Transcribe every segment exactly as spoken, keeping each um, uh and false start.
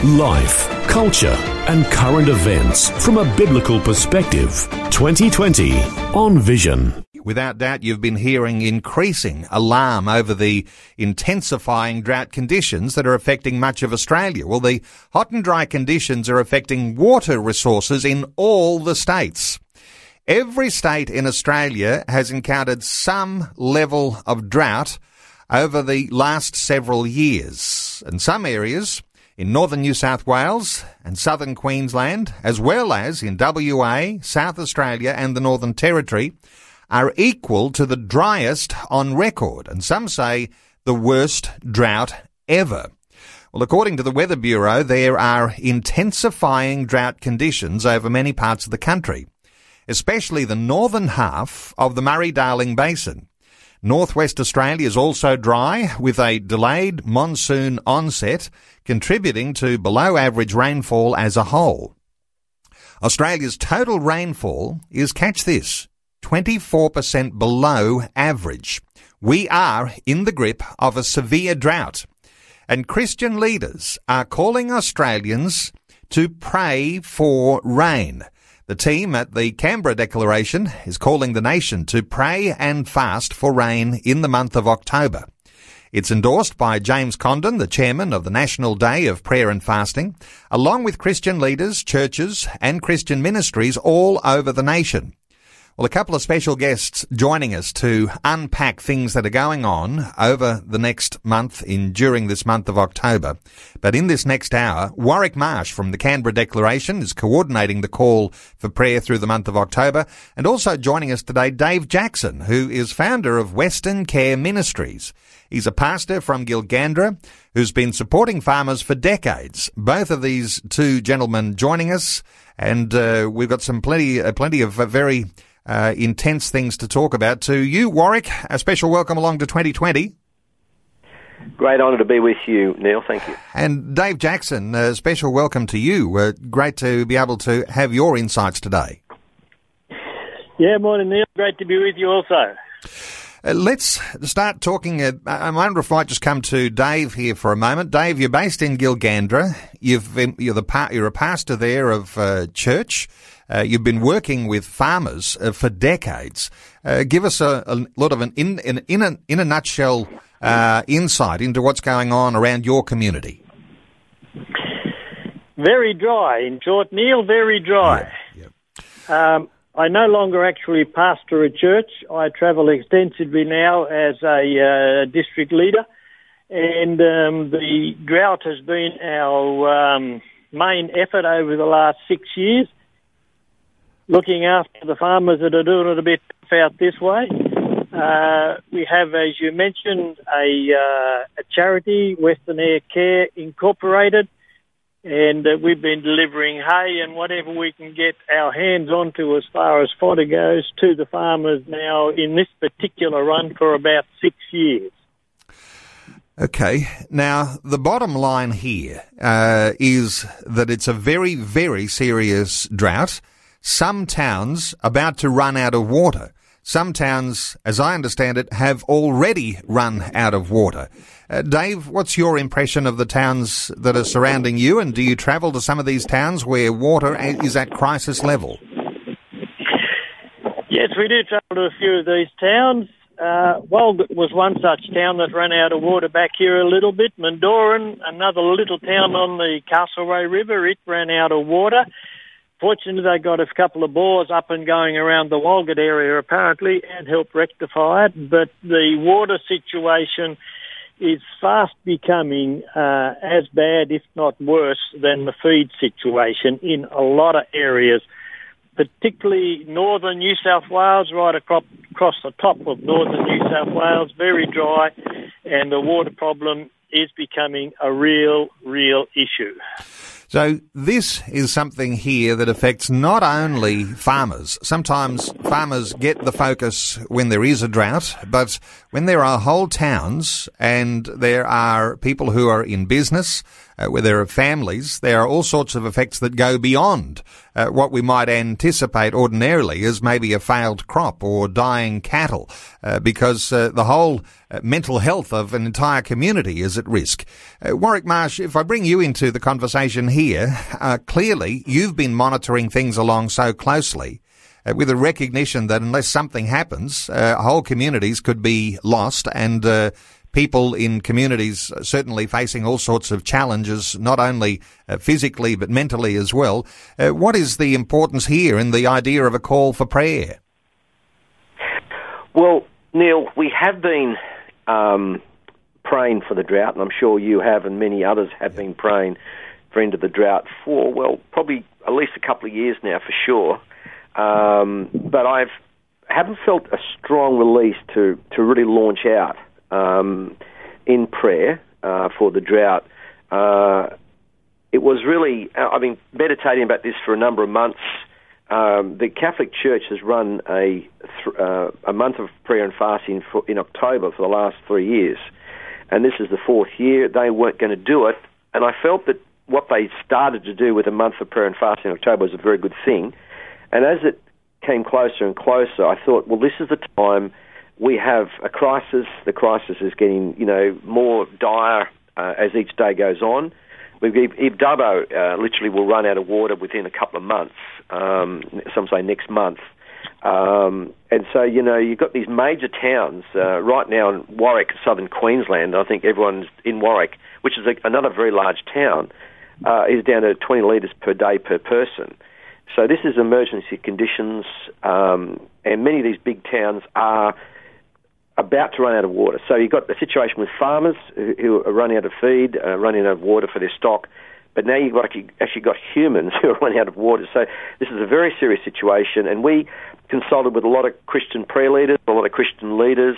Life, culture, and current events from a biblical perspective. twenty twenty on Vision. Without doubt, you've been hearing increasing alarm over the intensifying drought conditions that are affecting much of Australia. Well, the hot and dry conditions are affecting water resources in all the states. Every state in Australia has encountered some level of drought over the last several years. And some areas in northern New South Wales and southern Queensland, as well as in W A, South Australia and the Northern Territory, are equal to the driest on record, and some say the worst drought ever. Well, according to the Weather Bureau, there are intensifying drought conditions over many parts of the country, especially the northern half of the Murray-Darling Basin. Northwest Australia is also dry, with a delayed monsoon onset contributing to below-average rainfall as a whole. Australia's total rainfall is, catch this, twenty-four percent below average. We are in the grip of a severe drought, and Christian leaders are calling Australians to pray for rain. The team at the Canberra Declaration is calling the nation to pray and fast for rain in the month of October. It's endorsed by James Condon, the chairman of the National Day of Prayer and Fasting, along with Christian leaders, churches and Christian ministries all over the nation. Well, a couple of special guests joining us to unpack things that are going on over the next month in during this month of October. But in this next hour, Warwick Marsh from the Canberra Declaration is coordinating the call for prayer through the month of October. And also joining us today, Dave Jackson, who is founder of Western Care Ministries. He's a pastor from Gilgandra who's been supporting farmers for decades. Both of these two gentlemen joining us, and uh, we've got some plenty, uh, plenty of uh, very Uh, intense things to talk about. To you, Warwick, a special welcome along to twenty twenty. Great honour to be with you, Neil. Thank you. And Dave Jackson, a special welcome to you. Uh, great to be able to have your insights today. Yeah, morning, Neil. Great to be with you also. Uh, let's start talking. Uh, I wonder if I might just come to Dave here for a moment. Dave, you're based in Gilgandra. You've been, you're the pa- you're a pastor there of uh, church. Uh, you've been working with farmers uh, for decades. Uh, give us a, a lot of an in in in a, in a nutshell uh, insight into what's going on around your community. Very dry, in short, Neil. Very dry. Yeah, yeah. Um, I no longer actually pastor a church. I travel extensively now as a uh, district leader, and um, the drought has been our um, main effort over the last six years. Looking after the farmers that are doing it a bit out this way. Uh, we have, as you mentioned, a, uh, a charity, Western Air Care Incorporated, and uh, we've been delivering hay and whatever we can get our hands onto as far as fodder goes to the farmers now in this particular run for about six years. Okay. Now, the bottom line here uh, is that it's a very, very serious drought. Some towns about to run out of water. Some towns, as I understand it, have already run out of water. Uh, Dave, what's your impression of the towns that are surrounding you, and do you travel to some of these towns where water is at crisis level? Yes, we do travel to a few of these towns. Uh, Walgett was one such town that ran out of water back here a little bit. Mendoran, another little town on the Castlereagh River, it ran out of water. Fortunately, they got a couple of bores up and going around the Walgett area, apparently, and helped rectify it. But the water situation is fast becoming uh, as bad, if not worse, than the feed situation in a lot of areas, particularly northern New South Wales, right across, across the top of northern New South Wales, very dry, and the water problem is becoming a real, real issue. So this is something here that affects not only farmers. Sometimes farmers get the focus when there is a drought, but when there are whole towns and there are people who are in business, uh, where there are families, there are all sorts of effects that go beyond uh, what we might anticipate ordinarily as maybe a failed crop or dying cattle, uh, because uh, the whole uh, mental health of an entire community is at risk. Uh, Warwick Marsh, if I bring you into the conversation here, uh, clearly you've been monitoring things along so closely, Uh, with a recognition that unless something happens, uh, whole communities could be lost, and uh, people in communities certainly facing all sorts of challenges, not only uh, physically but mentally as well. Uh, what is the importance here in the idea of a call for prayer? Well, Neil, we have been um, praying for the drought, and I'm sure you have, and many others have been praying for end of the drought for, well, probably at least a couple of years now for sure. Um, but I've haven't felt a strong release to, to really launch out um, in prayer uh, for the drought. Uh, it was really, I've been meditating about this for a number of months. Um, the Catholic Church has run a th- uh, a month of prayer and fasting for, in October for the last three years, and this is the fourth year. They weren't going to do it, and I felt that what they started to do with a month of prayer and fasting in October was a very good thing. And as it came closer and closer, I thought, well, this is the time we have a crisis. The crisis is getting, you know, more dire uh, as each day goes on. We've, Ib Dubbo uh, literally will run out of water within a couple of months, um, some say next month. Um, and so, you know, you've got these major towns uh, right now in Warwick, southern Queensland. I think everyone's in Warwick, which is a, another very large town, uh, is down to twenty litres per day per person. So this is emergency conditions, um, and many of these big towns are about to run out of water. So you've got a situation with farmers who, who are running out of feed, uh, running out of water for their stock, but now you've got, actually got humans who are running out of water. So this is a very serious situation, and we consulted with a lot of Christian prayer leaders, a lot of Christian leaders.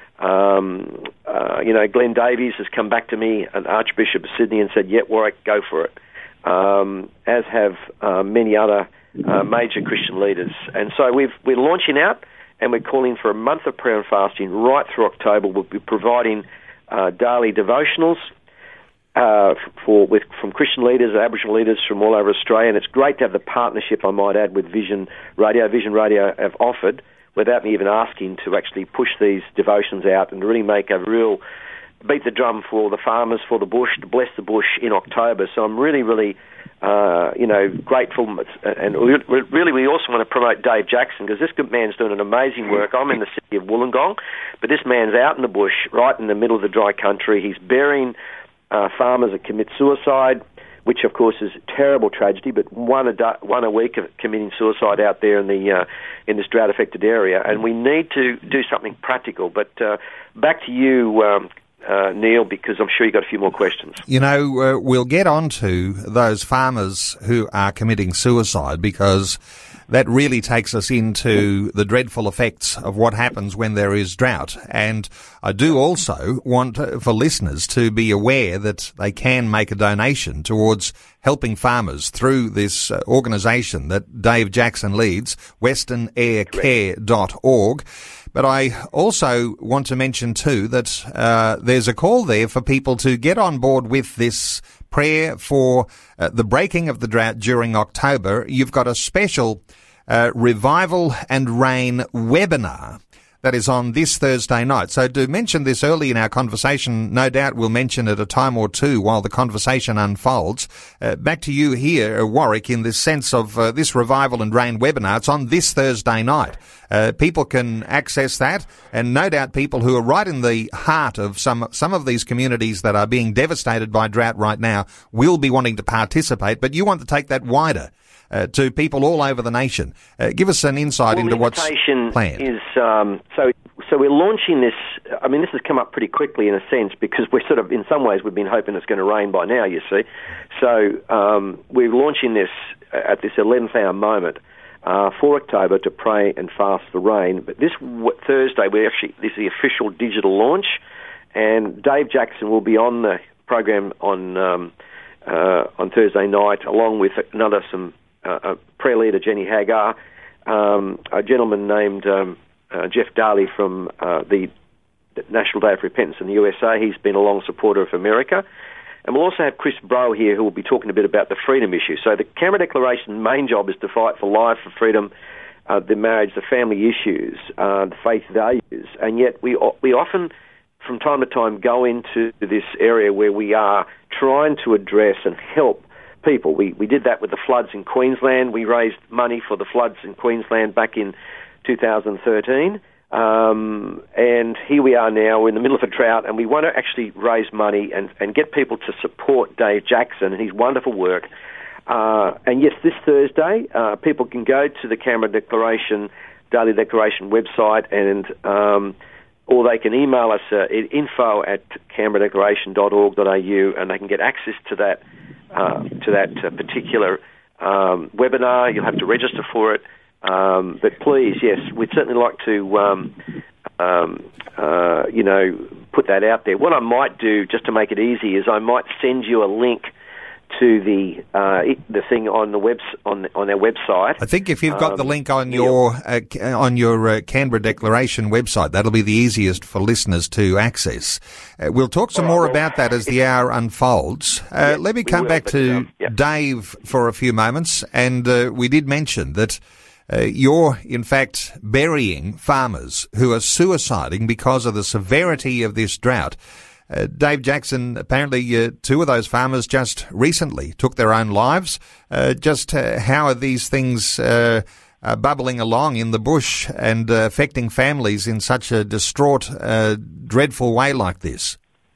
Um, uh, you know, Glenn Davies has come back to me, an Archbishop of Sydney, and said, yeah, Warwick, go for it. Um, as have uh, many other uh, major Christian leaders. And so we've, we're launching out, and we're calling for a month of prayer and fasting right through October. We'll be providing uh, daily devotionals uh, for with from Christian leaders, Aboriginal leaders from all over Australia. And it's great to have the partnership, I might add, with Vision Radio. Vision Radio have offered, without me even asking, to actually push these devotions out and really make a real beat the drum for the farmers, for the bush, to bless the bush in October. So I'm really, really, uh, you know, grateful. And really, we also want to promote Dave Jackson, because this good man's doing an amazing work. I'm in the city of Wollongong, but this man's out in the bush, right in the middle of the dry country. He's burying uh, farmers that commit suicide, which, of course, is a terrible tragedy, but one a, da- one a week of committing suicide out there in the uh, in this drought-affected area. And we need to do something practical. But uh, back to you, um, Uh, Neil, because I'm sure you've got a few more questions. You know, uh, we'll get on to those farmers who are committing suicide, because that really takes us into the dreadful effects of what happens when there is drought. And I do also want uh, for listeners to be aware that they can make a donation towards helping farmers through this uh, organisation that Dave Jackson leads, western air care dot org. But I also want to mention too that uh, there's a call there for people to get on board with this prayer for uh, the breaking of the drought during October. You've got a special uh, Revival and Rain webinar that is on this Thursday night. So to mention this early in our conversation, no doubt we'll mention it a time or two while the conversation unfolds. Uh, back to you here, Warwick, in this sense of uh, this Revival and Rain webinar. It's on this Thursday night. Uh, people can access that, and no doubt people who are right in the heart of some some of these communities that are being devastated by drought right now will be wanting to participate, but you want to take that wider uh, to people all over the nation. Uh, give us an insight well, into what's planned. Is, um, so, so we're launching this. I mean, this has come up pretty quickly in a sense, because we're sort of, in some ways, we've been hoping it's going to rain by now, you see. So um, we're launching this at this eleventh hour moment. Uh, for October to pray and fast for rain. But this w- Thursday, we actually this is the official digital launch, and Dave Jackson will be on the program on um, uh, on Thursday night, along with another some uh, a prayer leader, Jenny Hagar, um, a gentleman named um, uh, Jeff Daly from uh, the National Day of Repentance in the U S A. He's been a long supporter of America. And we'll also have Chris Brough here who will be talking a bit about the freedom issue. So the Canberra Declaration's main job is to fight for life, for freedom, uh, the marriage, the family issues, uh, the faith values. And yet we we often, from time to time, go into this area where we are trying to address and help people. We we did that with the floods in Queensland. We raised money for the floods in Queensland back in two thousand thirteen. Um, and here we are now, we're in the middle of a drought, and we want to actually raise money and, and get people to support Dave Jackson and his wonderful work. Uh, and yes, this Thursday, uh, people can go to the Canberra Declaration, Daily Declaration website, and um, or they can email us uh, at info at canberra declaration dot org dot a u, and they can get access to that uh, to that uh, particular um, webinar. You'll have to register for it. Um, but please, yes, we'd certainly like to, um, um, uh, you know, put that out there. What I might do, just to make it easy, is I might send you a link to the uh, the thing on the web on on our website. I think if you've got um, the link on yeah. your uh, on your uh, Canberra Declaration website, that'll be the easiest for listeners to access. Uh, we'll talk some All right, more well, about that as the hour unfolds. Uh, yeah, let me come will, back but, to um, yeah. Dave for a few moments, and uh, we did mention that. Uh, you're, in fact, burying farmers who are suiciding because of the severity of this drought. Uh, Dave Jackson, apparently uh, two of those farmers just recently took their own lives. Uh, just uh, how are these things uh, uh, bubbling along in the bush and uh, affecting families in such a distraught, uh, dreadful way like this?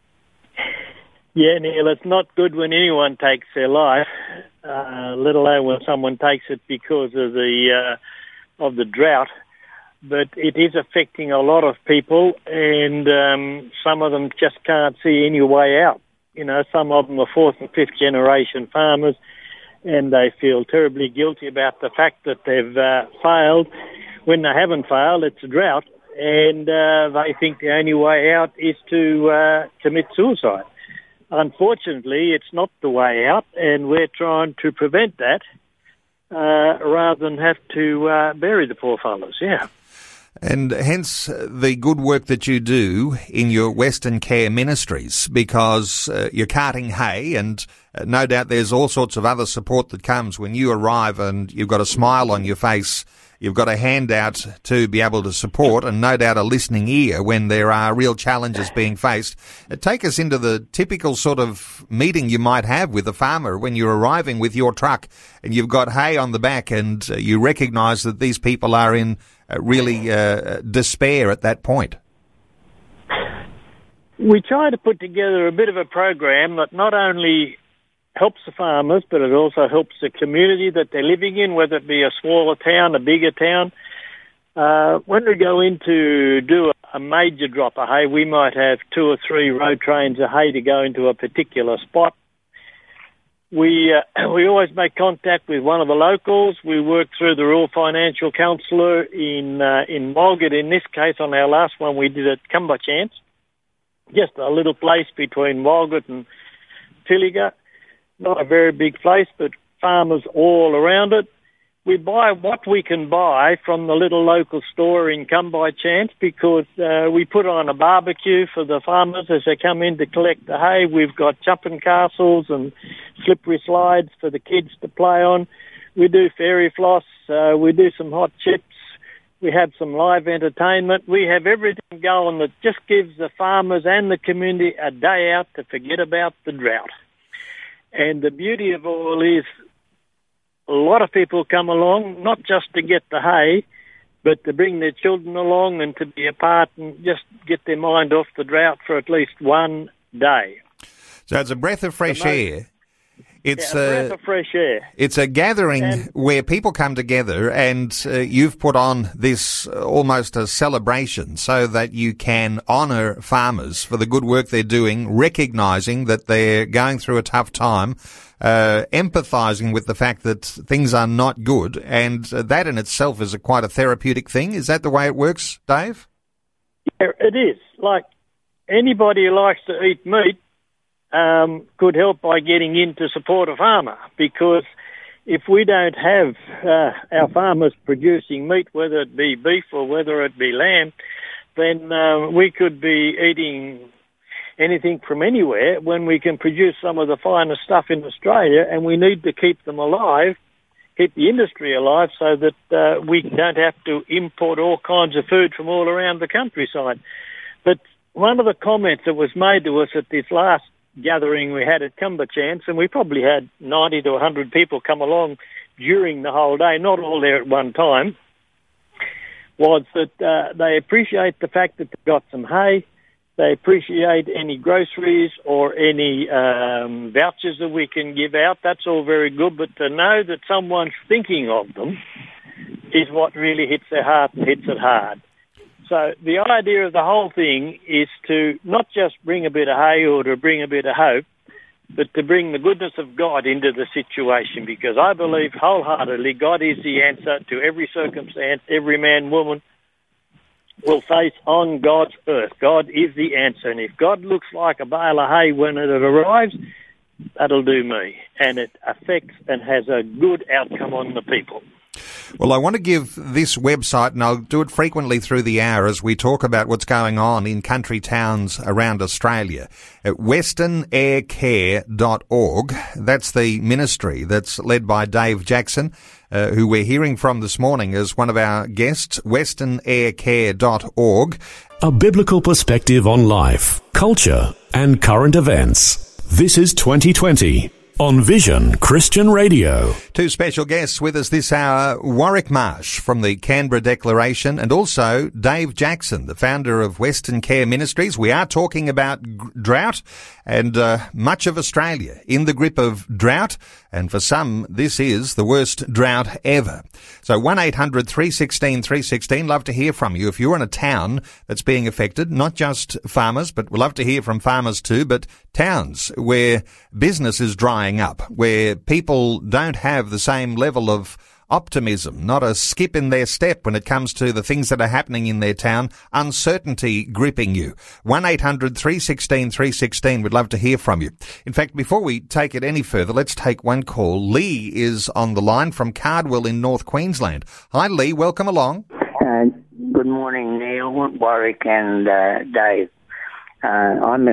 Yeah, Neil, it's not good when anyone takes their life, uh, let alone when someone takes it because of the uh, of the drought. But it is affecting a lot of people, and um, some of them just can't see any way out. You know, some of them are fourth and fifth generation farmers, and they feel terribly guilty about the fact that they've uh, failed. When they haven't failed, it's a drought, and uh, they think the only way out is to uh, commit suicide. Unfortunately, it's not the way out, and we're trying to prevent that uh, rather than have to uh, bury the poor fellows, yeah. And hence the good work that you do in your Western Care Ministries, because uh, you're carting hay, and uh, no doubt there's all sorts of other support that comes when you arrive and you've got a smile on your face. You've got a handout to be able to support, and no doubt a listening ear when there are real challenges being faced. Uh, take us into the typical sort of meeting you might have with a farmer when you're arriving with your truck and you've got hay on the back, and uh, you recognise that these people are in uh, really uh, despair at that point. We try to put together a bit of a program that not only helps the farmers, but it also helps the community that they're living in, whether it be a smaller town, a bigger town. Uh, when we go in to do a major drop of hay, we might have two or three road trains of hay to go into a particular spot. We uh, we always make contact with one of the locals. We work through the rural financial counsellor in uh, in Walgett. In this case, on our last one, we did at Cumberchance, just a little place between Walgett and Tilliga. Not a very big place, but farmers all around it. We buy what we can buy from the little local store in Come By Chance, because uh, we put on a barbecue for the farmers as they come in to collect the hay. We've got jumping castles and slippery slides for the kids to play on. We do fairy floss. Uh, we do some hot chips. We have some live entertainment. We have everything going that just gives the farmers and the community a day out to forget about the drought. And the beauty of all is a lot of people come along, not just to get the hay, but to bring their children along and to be a part and just get their mind off the drought for at least one day. So it's a breath of fresh most, air. It's yeah, a a, breath of fresh air. It's a gathering and, where people come together, and uh, you've put on this uh, almost a celebration so that you can honour farmers for the good work they're doing, recognising that they're going through a tough time, uh, empathising with the fact that things are not good, and uh, that in itself is a quite a therapeutic thing. Is that the way it works, Dave? Yeah, it is. Like anybody who likes to eat meat, Um, could help by getting in to support a farmer, because if we don't have uh, our farmers producing meat, whether it be beef or whether it be lamb, then uh, we could be eating anything from anywhere when we can produce some of the finest stuff in Australia, and we need to keep them alive, keep the industry alive, so that uh, we don't have to import all kinds of food from all around the countryside. But one of the comments that was made to us at this last gathering we had at Cumberchance, and we probably had ninety to one hundred people come along during the whole day, not all there at one time, was that uh, they appreciate the fact that they've got some hay, they appreciate any groceries or any um, vouchers that we can give out. That's all very good, but to know that someone's thinking of them is what really hits their heart and hits it hard. So the idea of the whole thing is to not just bring a bit of hay or to bring a bit of hope, but to bring the goodness of God into the situation, because I believe wholeheartedly God is the answer to every circumstance every man, woman will face on God's earth. God is the answer, and if God looks like a bale of hay when it arrives, that'll do me, and it affects and has a good outcome on the people. Well, I want to give this website, and I'll do it frequently through the hour as we talk about what's going on in country towns around Australia, at western air care dot org. That's the ministry that's led by Dave Jackson, uh, who we're hearing from this morning as one of our guests, western air care dot org. A biblical perspective on life, culture, and current events. This is twenty twenty. On Vision Christian Radio. Two special guests with us this hour, Warwick Marsh from the Canberra Declaration, and also Dave Jackson, the founder of Western Care Ministries. We are talking about g- drought and uh, much of Australia in the grip of drought, and for some this is the worst drought ever. So one eight hundred three one six three one six, love to hear from you. If you're in a town that's being affected, not just farmers, but we'd love to hear from farmers too, but towns where business is drying up, where people don't have the same level of optimism, not a skip in their step when it comes to the things that are happening in their town, uncertainty gripping you. one eight hundred three one six three one six, we'd love to hear from you. In fact, before we take it any further, let's take one call. Lee is on the line from Cardwell in North Queensland. Hi Lee, welcome along. Uh, good morning, Neil, Warwick and uh, Dave. Uh, I'm a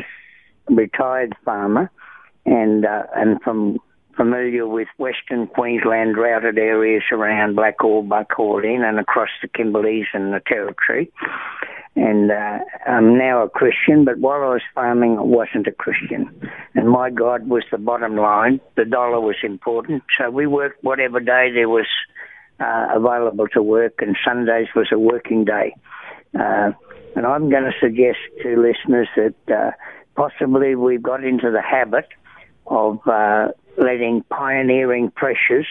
retired farmer, and uh, and from familiar with Western Queensland droughted areas around Blackall, Buckhorn and across the Kimberleys and the Territory. And uh, I'm now a Christian, but while I was farming, I wasn't a Christian. And my God was the bottom line. The dollar was important. So we worked whatever day there was uh, available to work, and Sundays was a working day. Uh, and I'm going to suggest to listeners that uh, possibly we've got into the habit of uh, letting pioneering pressures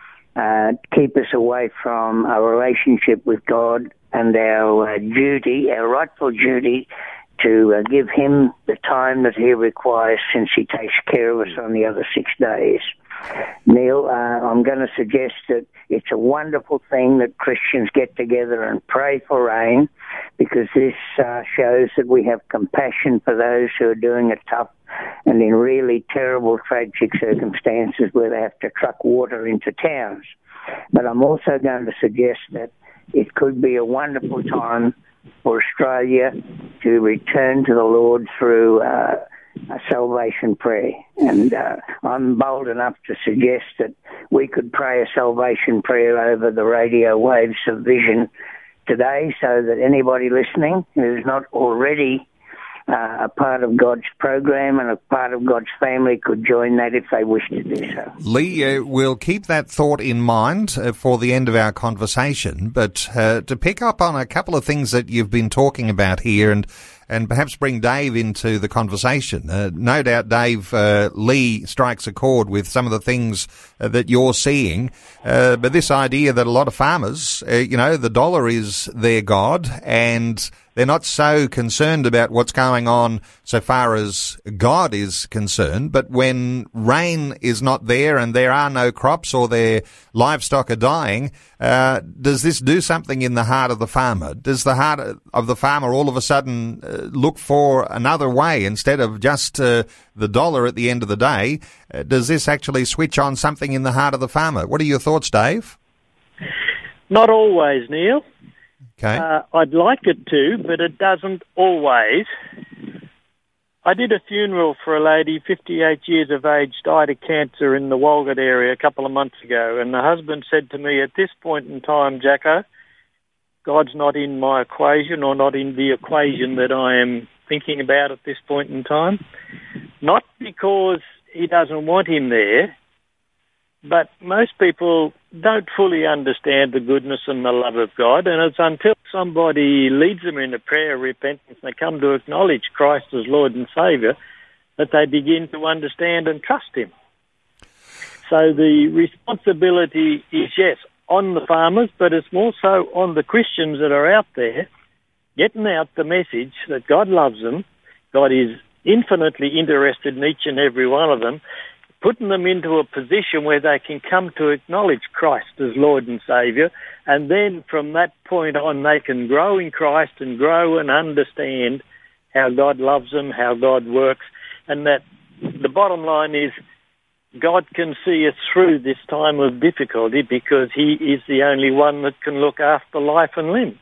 uh, keep us away from our relationship with God and our uh, duty, our rightful duty, to uh, give him the time that he requires, since he takes care of us on the other six days. Neil, uh, I'm going to suggest that it's a wonderful thing that Christians get together and pray for rain, because this uh, shows that we have compassion for those who are doing it tough and in really terrible, tragic circumstances where they have to truck water into towns. But I'm also going to suggest that it could be a wonderful time for Australia to return to the Lord through uh, a salvation prayer. And uh, I'm bold enough to suggest that we could pray a salvation prayer over the radio waves of Vision today, so that anybody listening who's not already uh, a part of God's program and a part of God's family could join that if they wish to do so. Lee, uh, we'll keep that thought in mind uh, for the end of our conversation, but uh, to pick up on a couple of things that you've been talking about here, and and perhaps bring Dave into the conversation. Uh, no doubt, Dave, uh, Lee strikes a chord with some of the things uh, that you're seeing, uh, but this idea that a lot of farmers, uh, you know, the dollar is their god, and they're not so concerned about what's going on so far as God is concerned, but when rain is not there and there are no crops or their livestock are dying, uh, does this do something in the heart of the farmer? Does the heart of the farmer all of a sudden uh, look for another way instead of just uh, the dollar at the end of the day? Uh, does this actually switch on something in the heart of the farmer? What are your thoughts, Dave? Not always, Neil. Okay. Uh, I'd like it to, but it doesn't always. I did a funeral for a lady, fifty-eight years of age, died of cancer in the Walgett area a couple of months ago. And the husband said to me, at this point in time, Jacko, God's not in my equation or not in the equation that I am thinking about at this point in time. Not because he doesn't want him there, but most people don't fully understand the goodness and the love of God, and it's until somebody leads them in a prayer of repentance and they come to acknowledge Christ as Lord and Saviour that they begin to understand and trust him. So the responsibility is, yes, on the farmers, but it's more so on the Christians that are out there getting out the message that God loves them, God is infinitely interested in each and every one of them, putting them into a position where they can come to acknowledge Christ as Lord and Saviour, and then from that point on they can grow in Christ and grow and understand how God loves them, how God works, and that the bottom line is God can see us through this time of difficulty because he is the only one that can look after life and limb.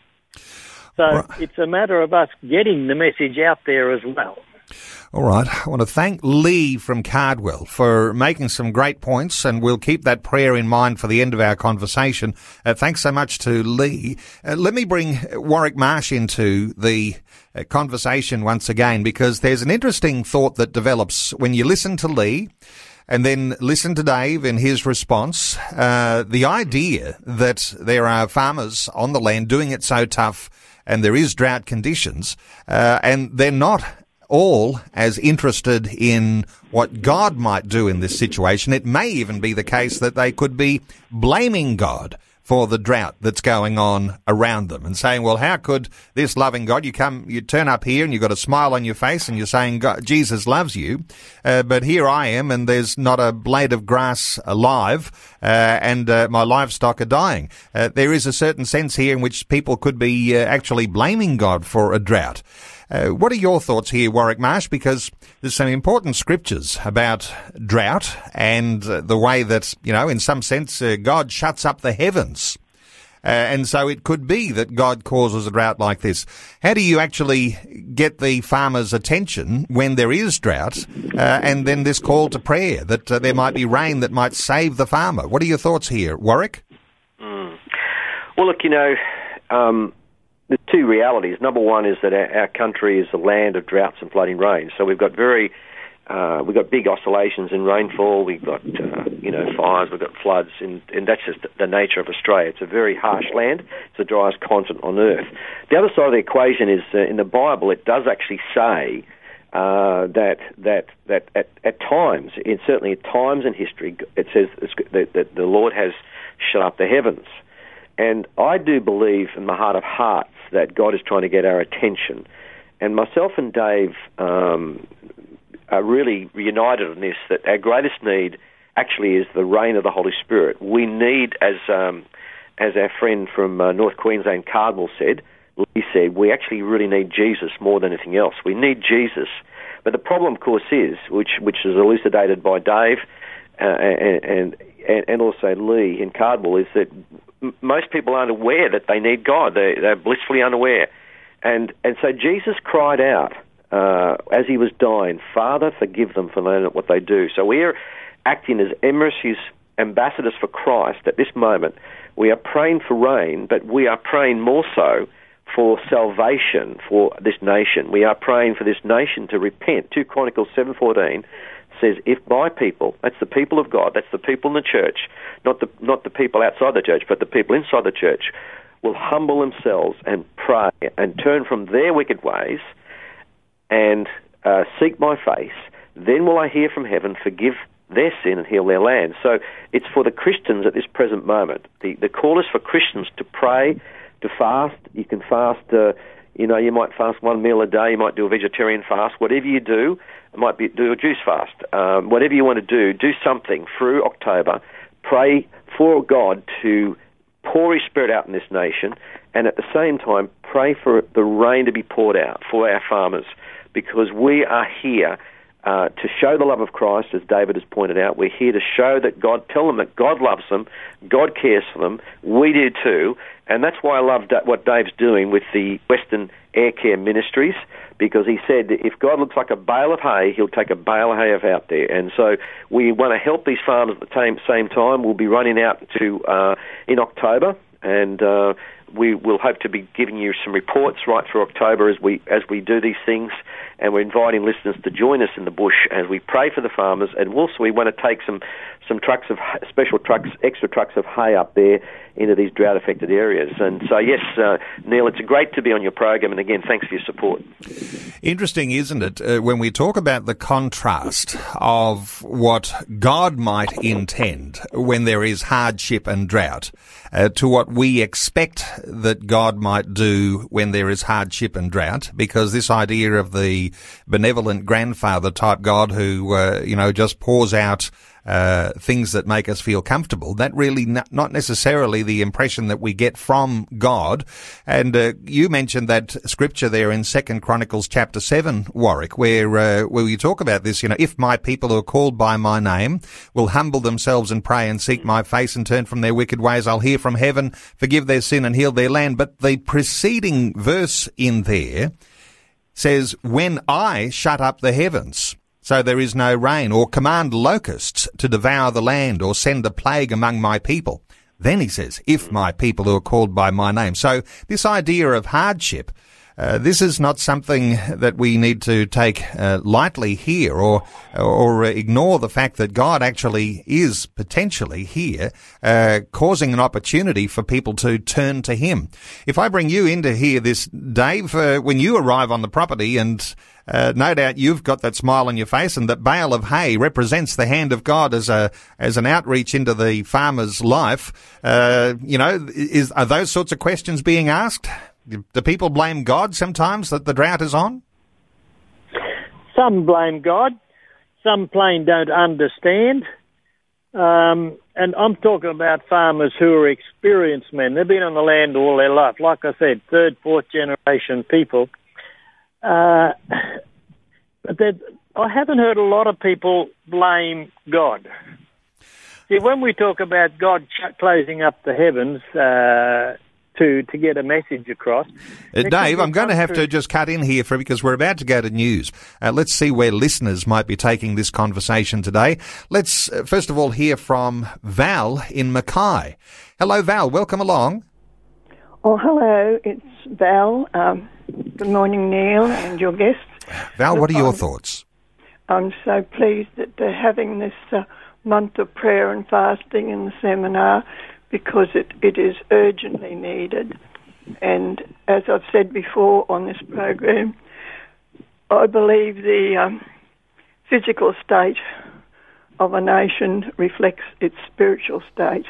So right. It's a matter of us getting the message out there as well. All right. I want to thank Lee from Cardwell for making some great points, and we'll keep that prayer in mind for the end of our conversation. Uh, thanks so much to Lee. Uh, let me bring Warwick Marsh into the uh, conversation once again, because there's an interesting thought that develops when you listen to Lee and then listen to Dave in his response. Uh, the idea that there are farmers on the land doing it so tough and there is drought conditions, uh, and they're not all as interested in what God might do in this situation. It may even be the case that they could be blaming God for the drought that's going on around them and saying, well, how could this loving God, you come, you turn up here and you've got a smile on your face and you're saying God, Jesus loves you, uh, but here I am and there's not a blade of grass alive, uh, and uh, my livestock are dying. Uh, there is a certain sense here in which people could be uh, actually blaming God for a drought. Uh, what are your thoughts here, Warwick Marsh? Because there's some important scriptures about drought and uh, the way that, you know, in some sense, uh, God shuts up the heavens. Uh, and so it could be that God causes a drought like this. How do you actually get the farmer's attention when there is drought, uh, and then this call to prayer that uh, there might be rain that might save the farmer? What are your thoughts here, Warwick? Mm. Well, look, you know, um, the two realities. Number one is that our, our country is a land of droughts and flooding rain. So we've got very, uh, we've got big oscillations in rainfall. We've got, uh, you know, fires. We've got floods, and, and that's just the nature of Australia. It's a very harsh land. It's the driest continent on earth. The other side of the equation is uh, in the Bible. It does actually say uh, that that that at, at times, in, certainly at times in history, it says that, that the Lord has shut up the heavens. And I do believe in my heart of hearts that God is trying to get our attention. And myself and Dave um, are really united in this, that our greatest need actually is the reign of the Holy Spirit. We need, as um, as our friend from uh, North Queensland, Cardwell, said, Lee said, we actually really need Jesus more than anything else. We need Jesus. But the problem, of course, is, which which is elucidated by Dave uh, and, and, and also Lee in Cardwell, is that most people aren't aware that they need God. They, they're blissfully unaware. And and so Jesus cried out uh, as he was dying, Father, forgive them for they don't know what they do. So we're acting as emissaries, ambassadors for Christ at this moment. We are praying for rain, but we are praying more so for salvation for this nation. We are praying for this nation to repent. Second Chronicles seven fourteen says, if my people, that's the people of God, that's the people in the church, not the not the people outside the church, but the people inside the church, will humble themselves and pray and turn from their wicked ways and uh, seek my face, then will I hear from heaven, forgive their sin and heal their land. So it's for the Christians at this present moment. The, the call is for Christians to pray, to fast. You can fast, uh, you know, you might fast one meal a day, you might do a vegetarian fast, whatever you do. It might be do a juice fast. Um, whatever you want to do, do something through October. Pray for God to pour His Spirit out in this nation, and at the same time, pray for the rain to be poured out for our farmers, because we are here uh, to show the love of Christ, as David has pointed out. We're here to show that God, tell them that God loves them, God cares for them, we do too, and that's why I love da- what Dave's doing with the Western Air Care Ministries, because he said if God looks like a bale of hay, he'll take a bale of hay out there. And so we want to help these farmers at the same, same time. We'll be running out to uh, in October, and uh, we will hope to be giving you some reports right through October as we as we do these things. And we're inviting listeners to join us in the bush as we pray for the farmers. And also we want to take some, some trucks of special trucks, extra trucks of hay up there into these drought-affected areas. And so, yes, uh, Neil, it's great to be on your program. And again, thanks for your support. Interesting, isn't it, uh, when we talk about the contrast of what God might intend when there is hardship and drought uh, to what we expect that God might do when there is hardship and drought, because this idea of the benevolent grandfather type God who, uh, you know, just pours out uh, things that make us feel comfortable, that really n- not necessarily the impression that we get from God. And uh, you mentioned that scripture there in Second Chronicles chapter seven, Warwick, where uh, where you talk about this, you know, if my people who are called by my name will humble themselves and pray and seek my face and turn from their wicked ways, I'll hear from heaven, forgive their sin and heal their land. But the preceding verse in there says, when I shut up the heavens so there is no rain, or command locusts to devour the land, or send a plague among my people. Then he says, if my people who are called by my name. So this idea of hardship, uh, this is not something that we need to take uh, lightly here, or or ignore the fact that God actually is potentially here, uh, causing an opportunity for people to turn to him. If I bring you into here this, Dave, uh, when you arrive on the property, and Uh, no doubt you've got that smile on your face, and that bale of hay represents the hand of God as a as an outreach into the farmer's life. Uh, you know, is are those sorts of questions being asked? Do people blame God sometimes that the drought is on? Some blame God. Some plain don't understand. Um, and I'm talking about farmers who are experienced men. They've been on the land all their life. Like I said, third, fourth generation people. Uh, but I haven't heard a lot of people blame God. See, when we talk about God ch- closing up the heavens uh, to to get a message across, uh, Dave, I'm going to have to just cut in here for because we're about to go to news. Uh, let's see where listeners might be taking this conversation today. Let's uh, first of all hear from Val in Mackay. Hello, Val. Welcome along. Oh, hello. It's Val. Um, good morning, Neil, and your guests. Val, what are your I'm, thoughts? I'm so pleased that they're having this uh, month of prayer and fasting in the seminar, because it, it is urgently needed. And as I've said before on this program, I believe the um, physical state of a nation reflects its spiritual state.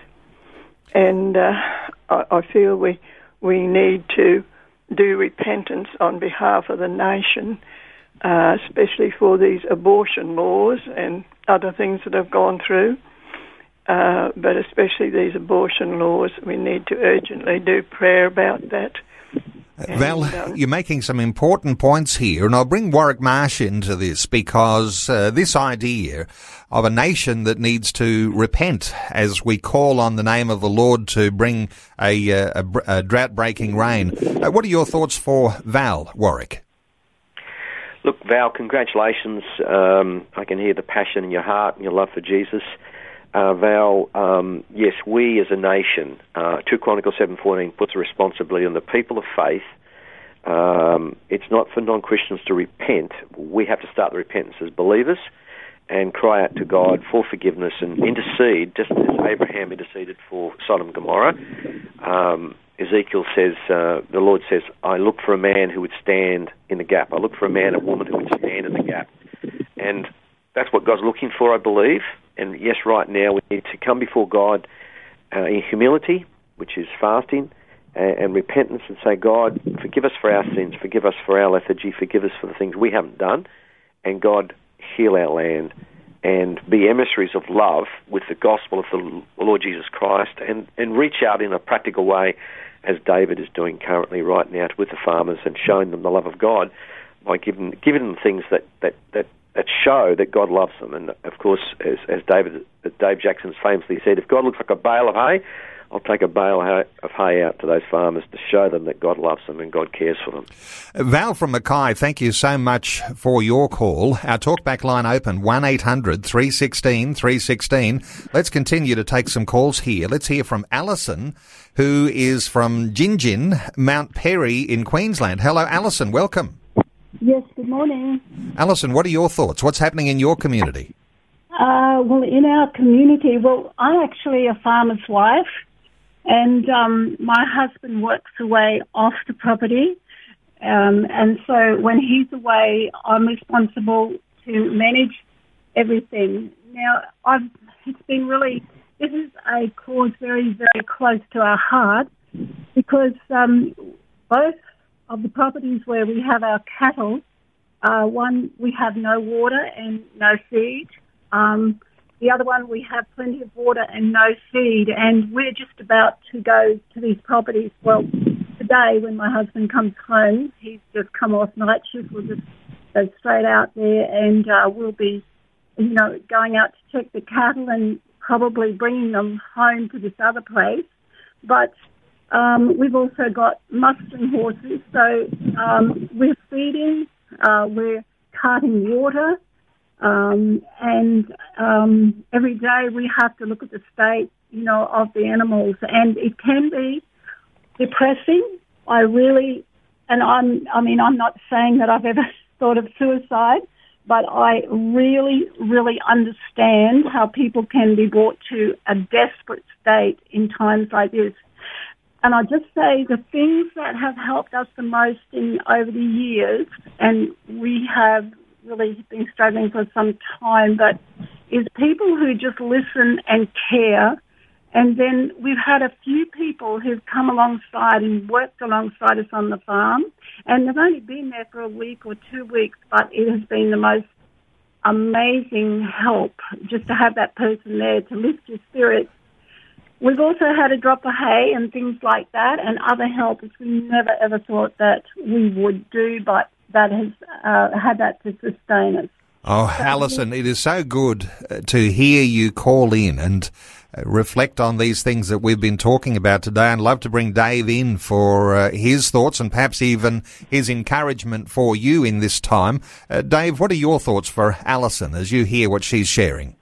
And uh, I, I feel we we need to do repentance on behalf of the nation, uh, especially for these abortion laws and other things that have gone through. Uh, but especially these abortion laws, we need to urgently do prayer about that. Uh, Val, um, you're making some important points here, and I'll bring Warwick Marsh into this, because uh, this idea of a nation that needs to repent as we call on the name of the Lord to bring a, a, a drought-breaking rain. Uh, what are your thoughts for Val, Warwick? Look, Val, congratulations. Um, I can hear the passion in your heart and your love for Jesus. Uh, Val, um, yes, we as a nation, uh, two Chronicles seven fourteen puts a responsibility on the people of faith. Um, it's not for non-Christians to repent. We have to start the repentance as believers and cry out to God for forgiveness and intercede, just as Abraham interceded for Sodom and Gomorrah. Um, Ezekiel says, uh, the Lord says, I look for a man who would stand in the gap. I look for a man and woman who would stand in the gap. And that's what God's looking for, I believe. And yes, right now we need to come before God uh, in humility, which is fasting, and, and repentance, and say, God, forgive us for our sins, forgive us for our lethargy, forgive us for the things we haven't done, and God, heal our land, and be emissaries of love with the gospel of the Lord Jesus Christ, and, and reach out in a practical way, as David is doing currently right now with the farmers, and showing them the love of God by giving, giving them things that, that, that that show that God loves them. And of course, as, as David, as Dave Jackson's famously said, if God looks like a bale of hay, I'll take a bale of hay out to those farmers to show them that God loves them and God cares for them. Val from Mackay, thank you so much for your call. Our talkback line open, one eight hundred three one six three one six. Let's continue to take some calls here. Let's hear from Alison, who is from Gingin, Mount Perry in Queensland. Hello, Alison. Welcome. Yes, good morning. Alison, what are your thoughts? What's happening in your community? Uh, well, in our community, well, I'm actually a farmer's wife. And um, my husband works away off the property, um, and so when he's away, I'm responsible to manage everything. Now, I've, it's been really, this is a cause very, very close to our heart, because um, both of the properties where we have our cattle, uh, one, we have no water and no feed. Um The other one, we have plenty of water and no feed, and we're just about to go to these properties. Well, today when my husband comes home, he's just come off night shift. We'll just go straight out there, and uh, we'll be, you know, going out to check the cattle and probably bringing them home to this other place. But um, we've also got mustering horses, so um, we're feeding, uh, we're carting water. Um, and um, every day we have to look at the state, you know, of the animals, and it can be depressing. I really, and I'm, I mean, I'm not saying that I've ever thought of suicide, but I really, really understand how people can be brought to a desperate state in times like this. And I'll just say the things that have helped us the most in over the years, and we have really been struggling for some time, but is people who just listen and care. And then we've had a few people who've come alongside and worked alongside us on the farm, and they've only been there for a week or two weeks, but it has been the most amazing help just to have that person there to lift your spirits. We've also had a drop of hay and things like that, and other help which we never ever thought that we would do, but that has uh, had that to sustain us. Oh, Alison, it is so good to hear you call in and reflect on these things that we've been talking about today. I'd love to bring Dave in for uh, his thoughts and perhaps even his encouragement for you in this time. Uh, Dave, what are your thoughts for Alison as you hear what she's sharing?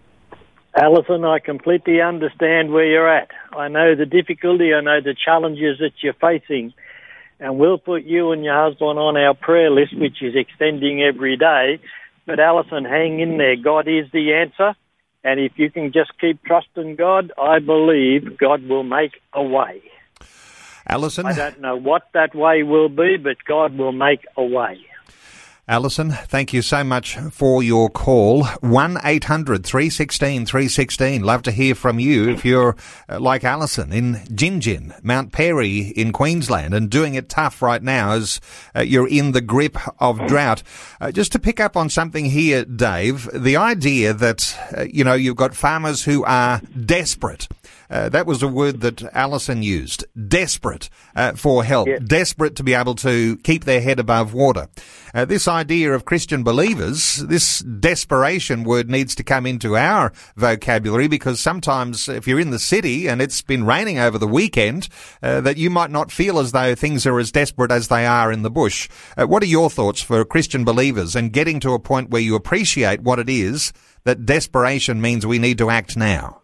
Alison, I completely understand where you're at. I know the difficulty, I know the challenges that you're facing. And we'll put you and your husband on our prayer list, which is extending every day. But Alison, hang in there. God is the answer. And if you can just keep trusting God, I believe God will make a way. Alison? I don't know what that way will be, but God will make a way. Alison, thank you so much for your call. one eight hundred three one six three one six. Love to hear from you if you're uh, like Alison in Gingin, Mount Perry in Queensland, and doing it tough right now as uh, you're in the grip of drought. Uh, just to pick up on something here, Dave, the idea that, uh, you know, you've got farmers who are desperate. Uh, that was a word that Alison used, desperate uh, for help, yeah. Desperate to be able to keep their head above water. Uh, this idea of Christian believers, this desperation word needs to come into our vocabulary, because sometimes if you're in the city and it's been raining over the weekend, uh, that you might not feel as though things are as desperate as they are in the bush. Uh, what are your thoughts for Christian believers and getting to a point where you appreciate what it is that desperation means we need to act now?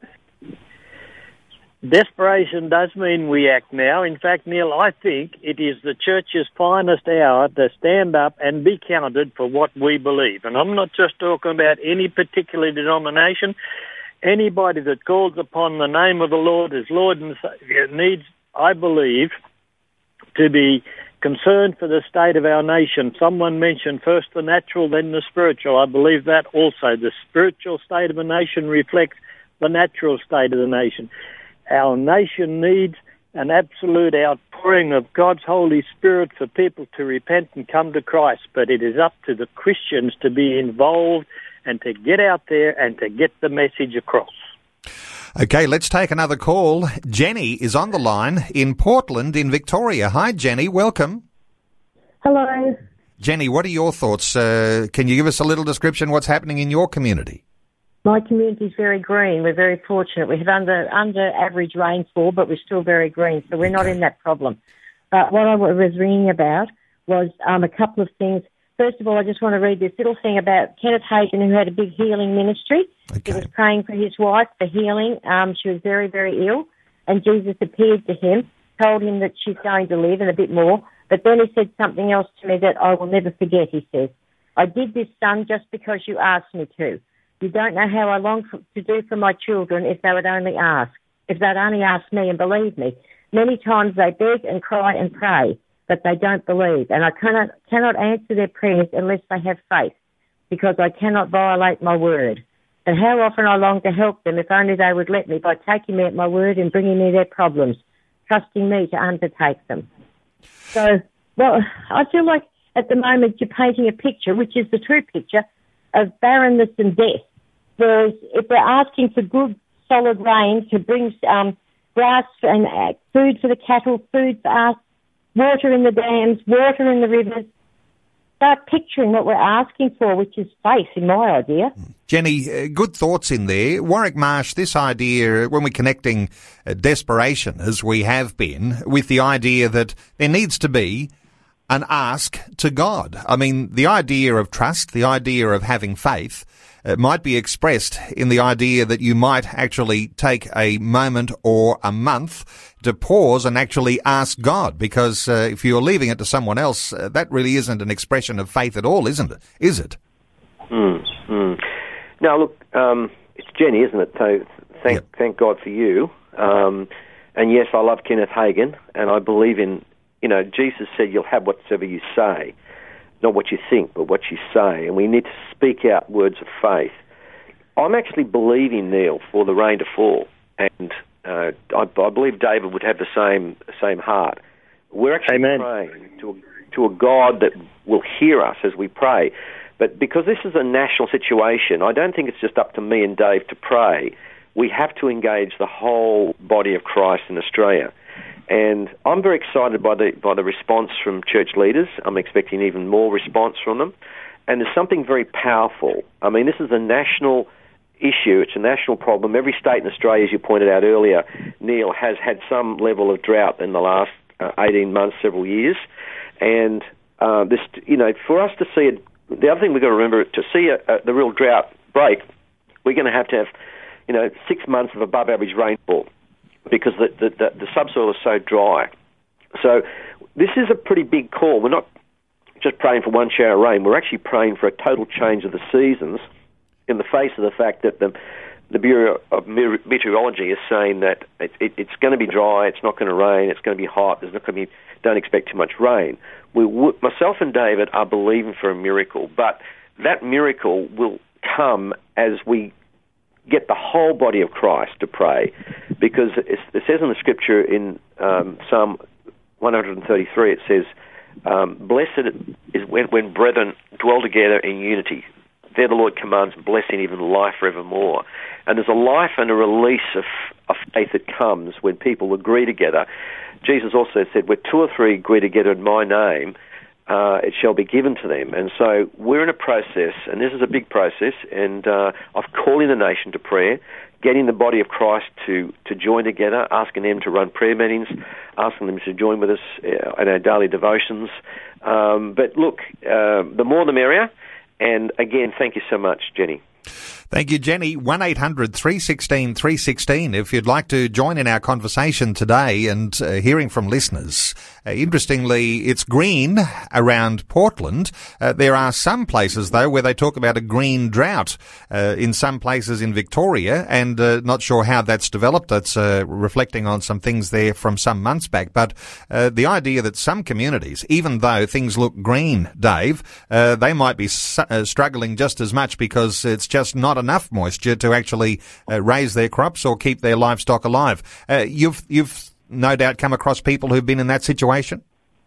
Desperation does mean we act now. In fact, Neil, I think it is the church's finest hour to stand up and be counted for what we believe. And I'm not just talking about any particular denomination. Anybody that calls upon the name of the Lord as Lord and Savior needs, I believe, to be concerned for the state of our nation. Someone mentioned first the natural, then the spiritual. I believe that also. The spiritual state of a nation reflects the natural state of the nation. Our nation needs an absolute outpouring of God's Holy Spirit for people to repent and come to Christ. But it is up to the Christians to be involved and to get out there and to get the message across. Okay, let's take another call. Jenny is on the line in Portland in Victoria. Hi, Jenny. Welcome. Hello. Jenny, what are your thoughts? Uh, can you give us a little description what's happening in your community? My community is very green. We're very fortunate. We have under under average rainfall, but we're still very green, so we're okay. not in that problem. But what I was reading about was um, a couple of things. First of all, I just want to read this little thing about Kenneth Hagin, who had a big healing ministry. Okay. He was praying for his wife for healing. Um, she was very, very ill, and Jesus appeared to him, told him that she's going to live and a bit more. But then he said something else to me that I will never forget, he says. I did this, son, just because you asked me to. You don't know how I long for, to do for my children if they would only ask, if they'd only ask me and believe me. Many times they beg and cry and pray, but they don't believe. And I cannot, cannot answer their prayers unless they have faith, because I cannot violate my word. And how often I long to help them if only they would let me by taking me at my word and bringing me their problems, trusting me to undertake them. So, well, I feel like at the moment you're painting a picture, which is the true picture, of barrenness and death. Whereas if we're asking for good, solid rain to bring um, grass and uh, food for the cattle, food for us, water in the dams, water in the rivers, start picturing what we're asking for, which is faith, in my idea. Jenny, uh, good thoughts in there. Warwick Marsh, this idea, when we're connecting uh, desperation, as we have been, with the idea that there needs to be an ask to God. I mean, the idea of trust, the idea of having faith, it might be expressed in the idea that you might actually take a moment or a month to pause and actually ask God, because uh, if you're leaving it to someone else, uh, that really isn't an expression of faith at all, isn't it? Is it? Mm, mm. Now, look, um, it's Jenny, isn't it? So thank, yep. thank God for you. Um, and yes, I love Kenneth Hagin, and I believe in, you know, Jesus said you'll have whatsoever you say. Not what you think, but what you say. And we need to speak out words of faith. I'm actually believing, Neil, for the rain to fall. And uh, I, I believe David would have the same same heart. We're actually Amen. praying to a, to a God that will hear us as we pray. But because this is a national situation, I don't think it's just up to me and Dave to pray. We have to engage the whole body of Christ in Australia. And I'm very excited by the by the response from church leaders. I'm expecting even more response from them. And there's something very powerful. I mean, this is a national issue. It's a national problem. Every state in Australia, as you pointed out earlier, Neil, has had some level of drought in the last uh, eighteen months, several years. And uh, this, you know, for us to see it, the other thing we've got to remember, to see a, a, the real drought break, we're going to have to have, you know, six months of above average rainfall, because the, the, the, the subsoil is so dry. So this is a pretty big call. We're not just praying for one shower of rain. We're actually praying for a total change of the seasons in the face of the fact that the, the Bureau of Meteorology is saying that it, it, it's going to be dry, it's not going to rain, it's going to be hot, there's not going to be, don't expect too much rain. We, myself and David are believing for a miracle, but that miracle will come as we get the whole body of Christ to pray, because it says in the scripture in um, Psalm one thirty-three, it says, um, blessed is when, when brethren dwell together in unity. There the Lord commands blessing, even life forevermore. And there's a life and a release of, of faith that comes when people agree together. Jesus also said, where two or three agree together in my name, Uh, it shall be given to them. And so we're in a process, and this is a big process, and uh, of calling the nation to prayer, getting the body of Christ to, to join together, asking them to run prayer meetings, asking them to join with us uh, in our daily devotions. Um, but look, uh, the more the merrier. And again, thank you so much, Jenny. Thank you, Jenny. one eight hundred three one six three one six if you'd like to join in our conversation today and uh, hearing from listeners. Uh, interestingly, it's green around Portland. Uh, there are some places, though, where they talk about a green drought uh, in some places in Victoria, and uh, not sure how that's developed. That's uh, reflecting on some things there from some months back. But uh, the idea that some communities, even though things look green, Dave, uh, they might be su- uh, struggling just as much because it's just not enough moisture to actually uh, raise their crops or keep their livestock alive. Uh, you've you've no doubt come across people who've been in that situation?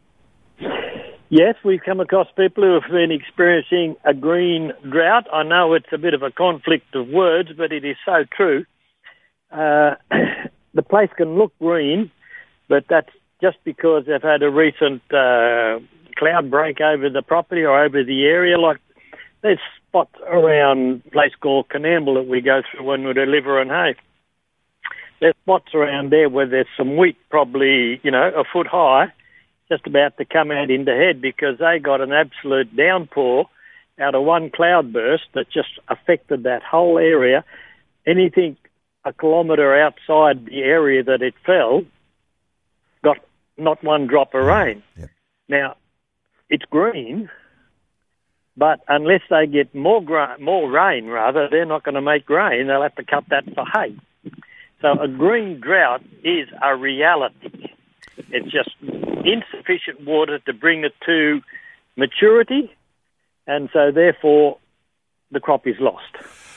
Yes, we've come across people who have been experiencing a green drought. I know it's a bit of a conflict of words, but it is so true. Uh, the place can look green, but that's just because they've had a recent uh, cloud break over the property or over the area. Like there's spots around a place called Canamble that we go through when we deliver in hay. There's spots around there where there's some wheat probably, you know, a foot high, just about to come out into head because they got an absolute downpour out of one cloudburst that just affected that whole area. Anything a kilometre outside the area that it fell got not one drop of rain. Yep. Now, it's green, but unless they get more gra- more rain, rather, they're not going to make grain. They'll have to cut that for hay. So a green drought is a reality. It's just insufficient water to bring it to maturity, and so therefore the crop is lost.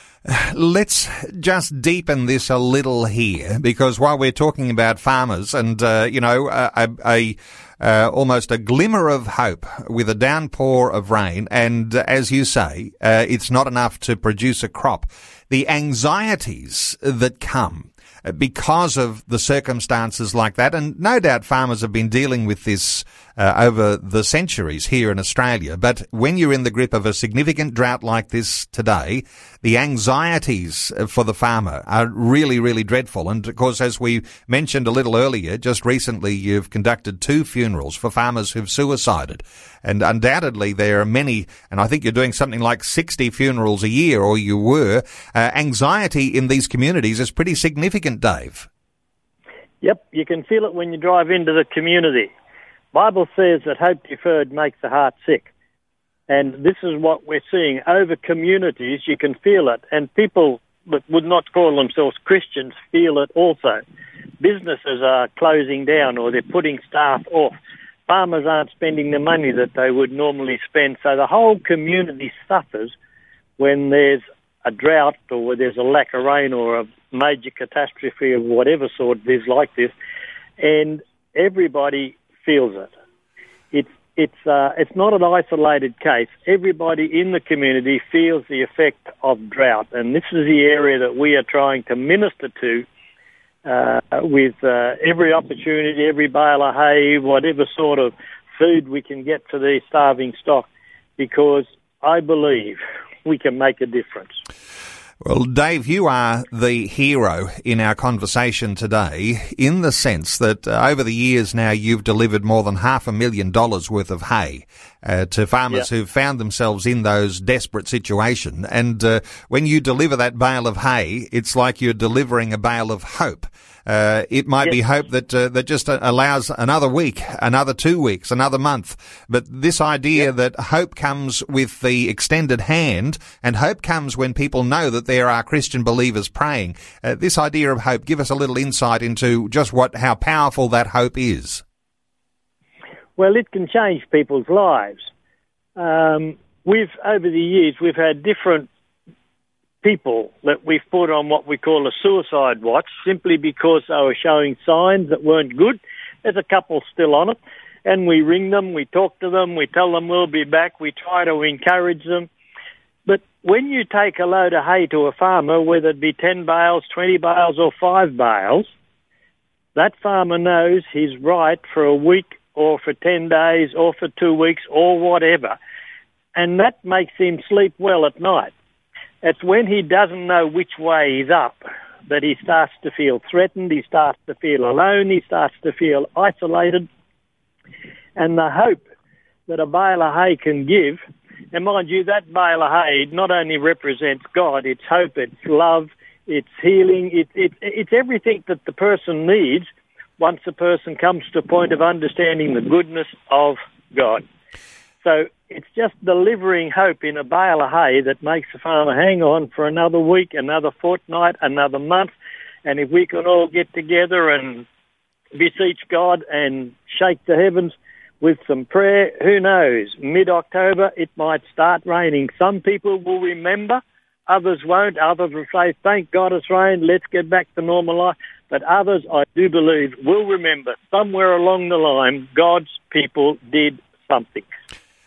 Let's just deepen this a little here, because while we're talking about farmers and, uh, you know, a, a uh, almost a glimmer of hope with a downpour of rain, and uh, as you say, uh, it's not enough to produce a crop, the anxieties that come because of the circumstances like that, and no doubt farmers have been dealing with this uh, over the centuries here in Australia, but when you're in the grip of a significant drought like this today, the anxieties for the farmer are really, really dreadful. And of course, as we mentioned a little earlier, just recently you've conducted two funerals for farmers who've suicided. And undoubtedly there are many, and I think you're doing something like sixty funerals a year, or you were. Uh, anxiety in these communities is pretty significant, Dave. Yep, you can feel it when you drive into the community. Bible says that hope deferred makes the heart sick. And this is what we're seeing over communities. You can feel it. And people that would not call themselves Christians feel it also. Businesses are closing down or they're putting staff off. Farmers aren't spending the money that they would normally spend. So the whole community suffers when there's a drought or where there's a lack of rain or a major catastrophe of whatever sort it is like this. And everybody feels it. It's It's uh, it's not an isolated case. Everybody in the community feels the effect of drought, and this is the area that we are trying to minister to uh, with uh, every opportunity, every bale of hay, whatever sort of food we can get to the starving stock, because I believe we can make a difference. Well, Dave, you are the hero in our conversation today in the sense that uh, over the years now you've delivered more than half a million dollars worth of hay uh, to farmers yeah. who've found themselves in those desperate situations. And uh, when you deliver that bale of hay, it's like you're delivering a bale of hope. Uh, it might yes. be hope that uh, that just allows another week, another two weeks, another month. But this idea yep. that hope comes with the extended hand, and hope comes when people know that there are Christian believers praying. Uh, this idea of hope, give us a little insight into just what how powerful that hope is. Well, it can change people's lives. Um, we've over the years we've had different people that we've put on what we call a suicide watch simply because they were showing signs that weren't good. There's a couple still on it, and we ring them, we talk to them, we tell them we'll be back, we try to encourage them. But when you take a load of hay to a farmer, whether it be ten bales, twenty bales or five bales, that farmer knows he's right for a week or for ten days or for two weeks or whatever, and that makes him sleep well at night. It's when he doesn't know which way he's up that he starts to feel threatened, he starts to feel alone, he starts to feel isolated. And the hope that a bale of hay can give, and mind you, that bale of hay not only represents God, it's hope, it's love, it's healing, it, it, it's everything that the person needs once the person comes to a point of understanding the goodness of God. So it's just delivering hope in a bale of hay that makes the farmer hang on for another week, another fortnight, another month. And if we can all get together and beseech God and shake the heavens with some prayer, who knows, mid-October it might start raining. Some people will remember, others won't. Others will say, thank God it's rained, let's get back to normal life. But others, I do believe, will remember somewhere along the line God's people did something.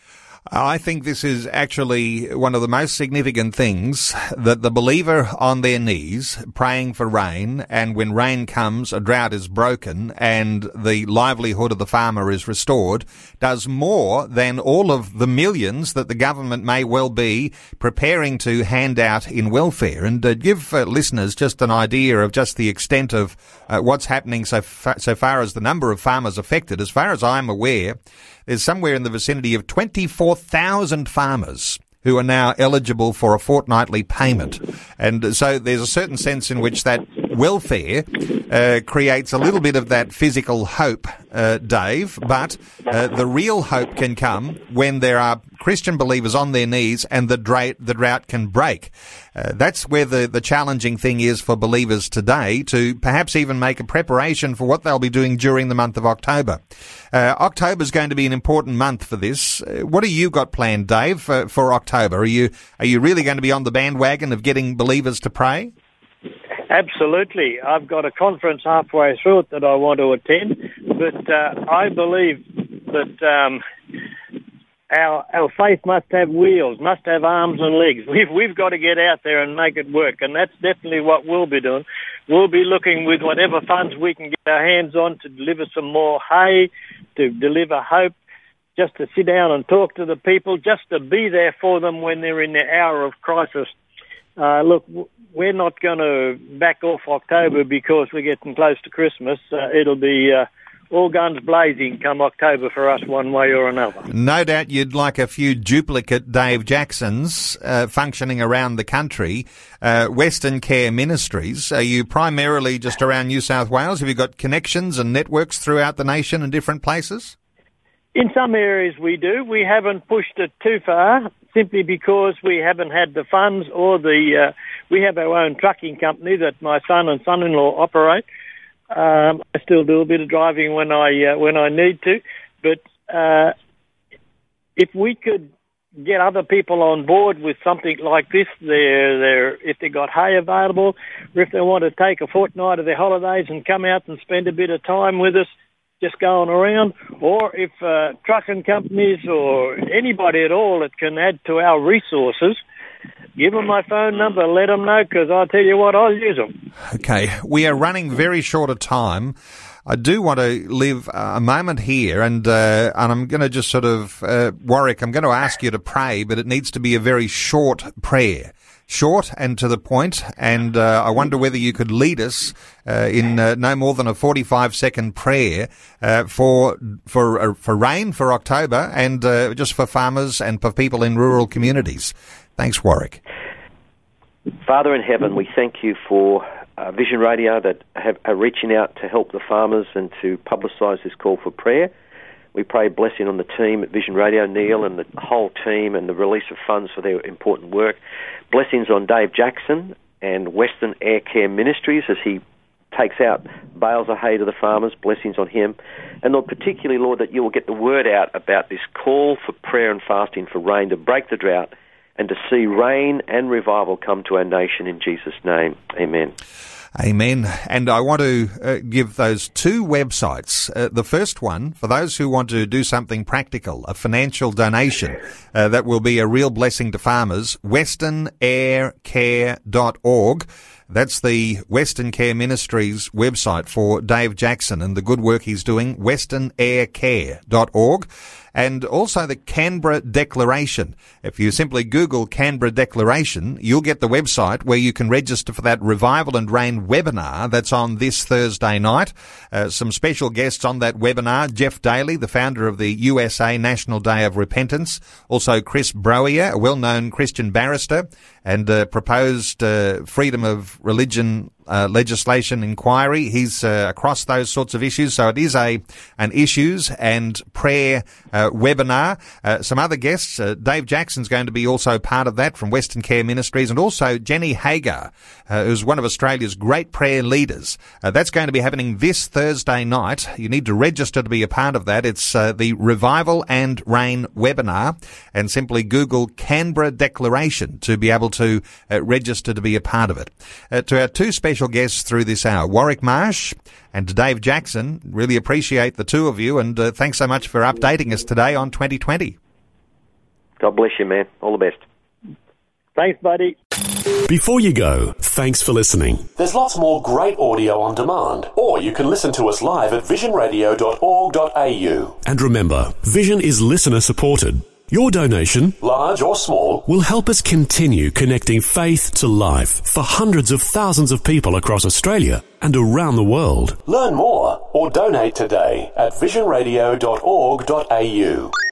I think this is actually one of the most significant things, that the believer on their knees praying for rain, and when rain comes, a drought is broken and the livelihood of the farmer is restored, does more than all of the millions that the government may well be preparing to hand out in welfare. And uh, give uh, listeners just an idea of just the extent of uh, what's happening so, fa- so far as the number of farmers affected. As far as I'm aware, there's somewhere in the vicinity of twenty-four thousand farmers who are now eligible for a fortnightly payment. And so there's a certain sense in which that welfare uh, creates a little bit of that physical hope, uh, Dave, but uh, the real hope can come when there are Christian believers on their knees and the drought, the drought can break. Uh, that's where the, the challenging thing is for believers today, to perhaps even make a preparation for what they'll be doing during the month of October. Uh, October is going to be an important month for this. Uh, what have you got planned, Dave, for, for October? Are you are you really going to be on the bandwagon of getting believers to pray? Absolutely. I've got a conference halfway through it that I want to attend, but uh, I believe that um, our our faith must have wheels, must have arms and legs. We've we've got to get out there and make it work, and that's definitely what we'll be doing. We'll be looking with whatever funds we can get our hands on to deliver some more hay, to deliver hope, just to sit down and talk to the people, just to be there for them when they're in the hour of crisis. Uh, look, we're not going to back off October because we're getting close to Christmas. Uh, it'll be uh, all guns blazing come October for us one way or another. No doubt you'd like a few duplicate Dave Jacksons uh, functioning around the country. Uh, Western Care Ministries, are you primarily just around New South Wales? Have you got connections and networks throughout the nation in different places? In some areas we do. We haven't pushed it too far, simply because we haven't had the funds or the... Uh, we have our own trucking company that my son and son-in-law operate. Um, I still do a bit of driving when I uh, when I need to, but uh, if we could get other people on board with something like this, they're, they're, if they've got hay available, or if they want to take a fortnight of their holidays and come out and spend a bit of time with us, just going around, or if uh, trucking companies or anybody at all that can add to our resources, give them my phone number, let them know, because I'll tell you what, I'll use them. Okay, we are running very short of time. I do want to live a moment here, and uh, and I'm going to just sort of, uh, Warwick, I'm going to ask you to pray, but it needs to be a very short prayer. Short and to the point, and uh, I wonder whether you could lead us uh, in uh, no more than a forty-five second prayer uh, for for uh, for rain for October, and uh, just for farmers and for people in rural communities. Thanks, Warwick. Father in heaven, we thank you for uh, Vision Radio that have, are reaching out to help the farmers and to publicise this call for prayer. We pray blessing on the team at Vision Radio, Neil and the whole team, and the release of funds for their important work. Blessings on Dave Jackson and Western Air Care Ministries as he takes out bales of hay to the farmers. Blessings on him. And Lord, particularly, Lord, that you will get the word out about this call for prayer and fasting for rain to break the drought and to see rain and revival come to our nation in Jesus' name. Amen. Amen. And I want to uh, give those two websites. Uh, the first one, for those who want to do something practical, a financial donation uh, that will be a real blessing to farmers, western air care dot org. That's the Western Care Ministries website for Dave Jackson and the good work he's doing, western air care dot org. And also the Canberra Declaration. If you simply Google Canberra Declaration, you'll get the website where you can register for that Revival and Rain webinar that's on this Thursday night. Uh, some special guests on that webinar, Jeff Daly, the founder of the U S A National Day of Repentance, also Chris Browier, a well-known Christian barrister, and uh, proposed uh, freedom of religion Uh, legislation inquiry. He's uh, across those sorts of issues. So it is a an issues and prayer uh, webinar. Uh, some other guests. Uh, Dave Jackson's going to be also part of that from Western Care Ministries, and also Jenny Hagar, uh, who's one of Australia's great prayer leaders. Uh, that's going to be happening this Thursday night. You need to register to be a part of that. It's uh, the Revival and Rain webinar, and simply Google Canberra Declaration to be able to uh, register to be a part of it. Uh, to our two special Special guests through this hour, Warwick Marsh and Dave Jackson. Really appreciate the two of you, and uh, thanks so much for updating us today on twenty twenty. God bless you, man. All the best. Thanks, buddy. Before you go, thanks for listening. There's lots more great audio on demand, or you can listen to us live at vision radio dot org dot a u. And remember, Vision is listener supported. Your donation, large or small, will help us continue connecting faith to life for hundreds of thousands of people across Australia and around the world. Learn more or donate today at vision radio dot org dot a u.